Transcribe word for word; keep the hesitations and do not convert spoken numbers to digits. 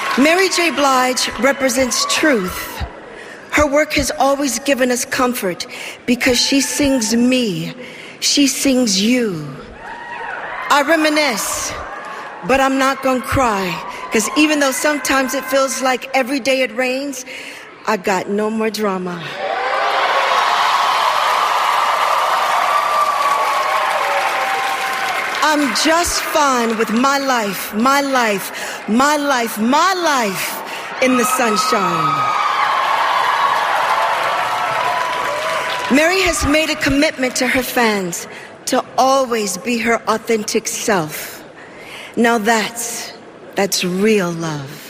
Mary J. Blige represents truth. Her work has always given us comfort because she sings me, she sings you. I reminisce, but I'm not gonna cry, because even though sometimes it feels like every day it rains, I got no more drama. I'm just fine with my life, my life, my life, my life in the sunshine. Mary has made a commitment to her fans to always be her authentic self. Now that's, that's real love.